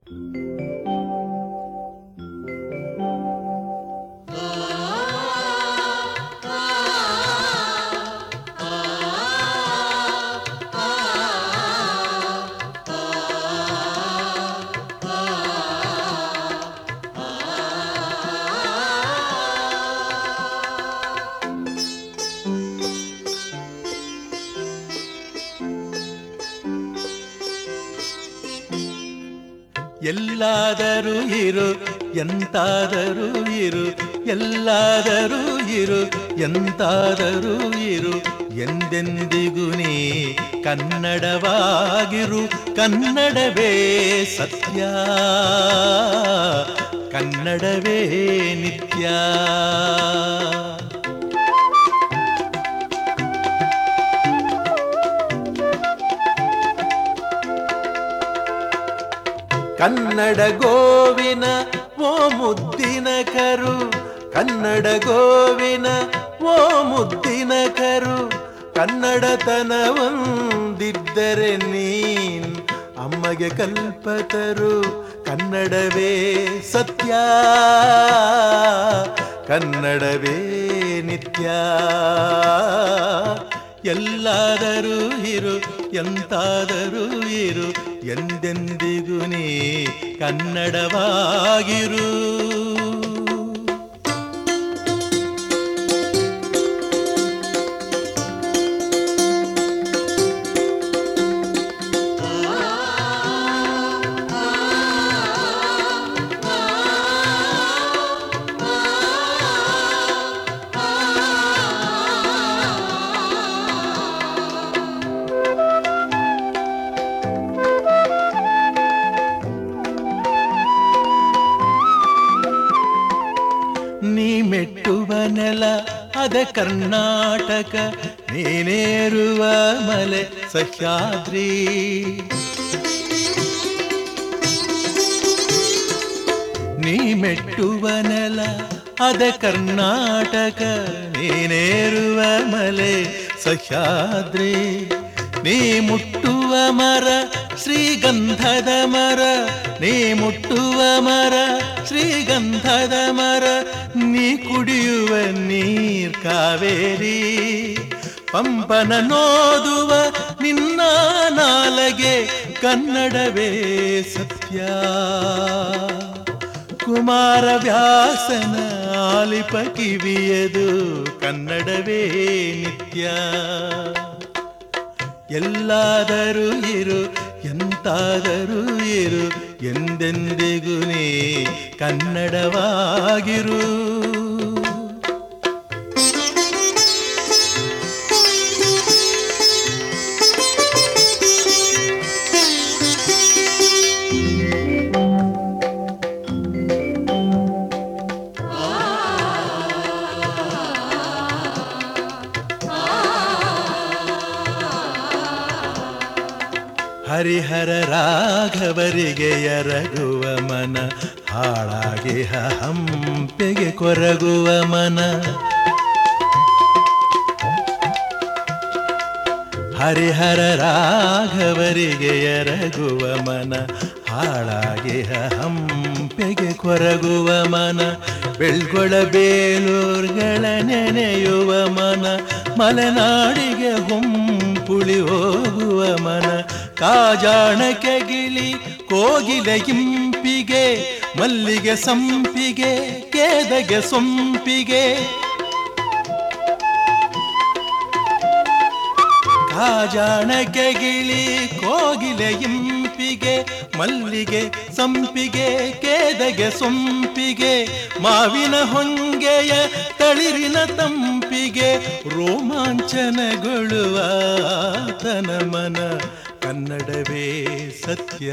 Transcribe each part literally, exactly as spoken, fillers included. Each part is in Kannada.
ಎಲ್ಲಾದರೂ ಇರು ಎಂತಾದರೂ ಇರು, ಎಲ್ಲಾದರೂ ಇರು ಎಂತಾದರೂ ಇರು, ಎಂದೆಂದಿಗೂ ನೀ ಕನ್ನಡವಾಗಿರು. ಕನ್ನಡವೇ ಸತ್ಯ, ಕನ್ನಡವೇ ನಿತ್ಯ. ಕನ್ನಡ ಗೋವಿನ ಓ ಮುದ್ದಿನ ಕರು, ಕನ್ನಡ ಗೋವಿನ ಓ ಮುದ್ದಿನ ಕರು, ಕನ್ನಡತನವೊಂದಿದ್ದರೆ ನೀನ್ ಅಮ್ಮಗೆ ಕಲ್ಪತರು. ಕನ್ನಡವೇ ಸತ್ಯ, ಕನ್ನಡವೇ ನಿತ್ಯ. ಎಲ್ಲಾದರೂ ಇರು ಎಂತಾದರೂ ಇರು, ಎಂದೆಂದಿಗೂ ನೀ ಕನ್ನಡವಾಗಿರು. ನೀ ಮೆಟ್ಟುವ ನೆಲ ಅದ ಕರ್ನಾಟಕ, ನೀನೇರುವ ಮಲೆ ಸಹ್ಯಾದ್ರಿ. ನೀ ಮೆಟ್ಟುವ ನೆಲ ಅದ ಕರ್ನಾಟಕ, ನೀನೇರುವ ಮಲೆ ಸಹ್ಯಾದ್ರಿ. ನೀ ಮುಟ್ಟುವ ಮರ ಶ್ರೀಗಂಧದ ಮರ, ನೀ ಮುಟ್ಟುವ ಮರ ಶ್ರೀಗಂಧದ ಮರ, ನೀ ಕುಡಿಯುವ ನೀರ್ ಕಾವೇರಿ. ಪಂಪನ ನೋದುವ ನಿನ್ನ ನಾಲಗೆ, ಕನ್ನಡವೇ ಸತ್ಯ. ಕುಮಾರವ್ಯಾಸನ ಆಲಿಪ ಕಿವಿಯದು, ಕನ್ನಡವೇ ನಿತ್ಯ. ಎಲ್ಲಾದರೂ ಇರು ಎಂತಾದರೂ ಇರು, ಎಂದೆಂದಿಗೂ ನೀ ಕನ್ನಡವಾಗಿರು. ಹರಿಹರ ರಾಘವರಿಗೆ ಎರಗುವ ಮನ, ಹಾಳಾಗಿ ಹಂಪೆಗೆ ಕೊರಗುವ ಮನ. ಹರಿಹರ ರಾಘವರಿಗೆ ಎರಗುವ ಮನ, ಹಾಳಾಗಿ ಹಂಪೆಗೆ ಕೊರಗುವ ಮನ. ಬೆಳ್ಗೊಳ ಬೇಲೂರ್ಗಳ ನೆನೆಯುವ ಮನ, ಮಲೆನಾಡಿಗೆ ಹೊಂಪುಳಿ ಹೋಗುವ ಮನ. ಕಾಜಾಣಕ್ಕೆ ಗಿಳಿ ಕೋಗಿಲೆ ಇಂಪಿಗೆ, ಮಲ್ಲಿಗೆ ಸಂಪಿಗೆ ಕೇದಗೆ ಸೊಂಪಿಗೆ. ಕಾಜಾಣಕ್ಕೆ ಗಿಳಿ ಕೋಗಿಲೆ ಇಂಪಿಗೆ, ಮಲ್ಲಿಗೆ ಸಂಪಿಗೆ ಕೇದಗೆ ಸೊಂಪಿಗೆ. ಮಾವಿನ ಹೊಂಗೆಯ ತಳಿರಿನ ತಂಪಿಗೆ, ರೋಮಾಂಚನಗೊಳ್ಳುವ ತನ ಮನ. ಕನ್ನಡವೇ ಸತ್ಯ,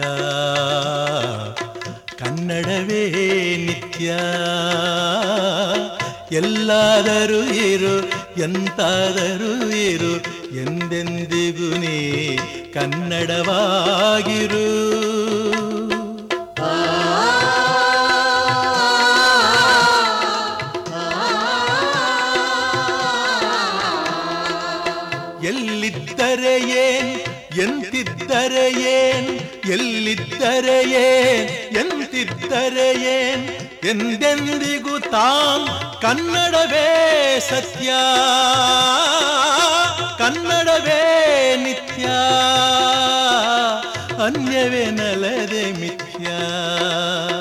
ಕನ್ನಡವೇ ನಿತ್ಯ. ಎಲ್ಲಾದರೂ ಇರು ಎಂತಾದರೂ ಇರು, ಎಂದೆಂದಿಗೂ ನೀ ಕನ್ನಡವಾಗಿರು. ಎಲ್ಲಿದ್ದರೆ ಏನ್ ಎಂತಿದ್ದರೆ ಏನ್, ಎಲ್ಲಿದ್ದರೆ ಏನ್ ಎಂತಿದ್ದರೆ ಏನ್ ಎಂದೆಂದಿಗೂ ತಾಂ ಕನ್ನಡವೇ ಸತ್ಯ, ಕನ್ನಡವೇ ನಿತ್ಯ, ಅನ್ಯವೇ ನಲದೆ ಮಿಥ್ಯ.